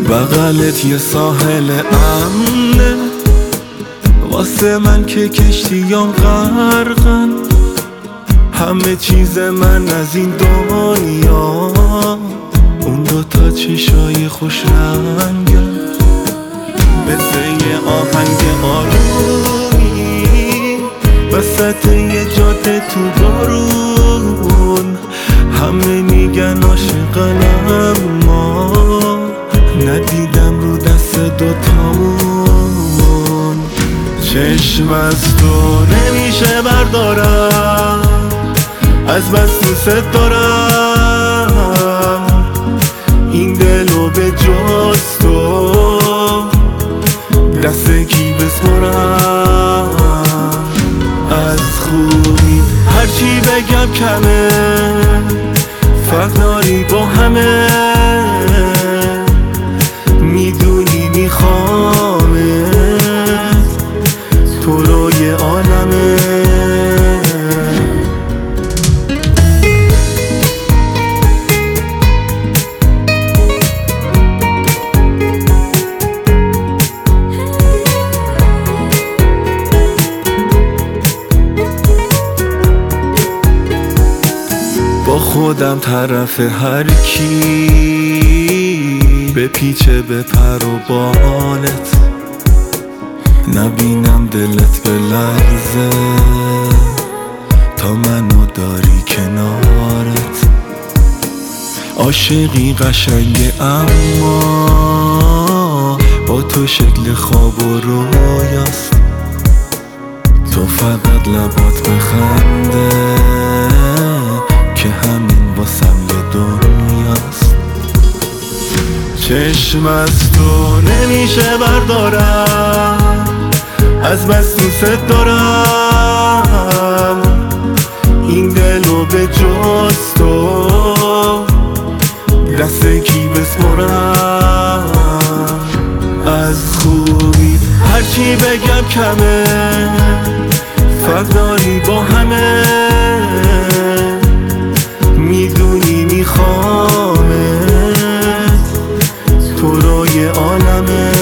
بغلت یه ساحل امنه واسه من که کشتیام غرقن، همه چیز من از این دنیا اون دوتا چشای خوش رنگن، مثل یه آهنگ آرومی وسط یه جاده تو بارون. همه میگن عاشقن اما ندیدم رو دست دوتامون. چشم از تو نمیشه بردارم، از بس دوست دارم این دلو به جز تو دست کی بسپرم. از خوبی هرچی بگم کمه، فرق داری با همه، میدونی میخوامت تو روی عالمه. با خودم طرف هر کی بپیچه به پر و بالت، نبینم دلت به لرزه تا منو داری کنارت. عاشقی قشنگه اما با تو شکل خواب و رویاست، تو فقط لبات بخنده که همین واسم یه دنیاست. چشم از تو نمیشه بردارم، از بس دوست دارم این دلو به جز تو دست کی بسپرم. از خوبی هرچی بگم کمه، فرق داری با همه، میدونی میخوامت تو روی عالمه.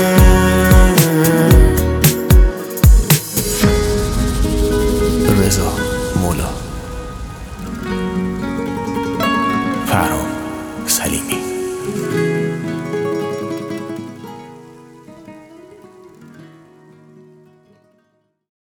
رضا مولا، فرهاد سلیمی.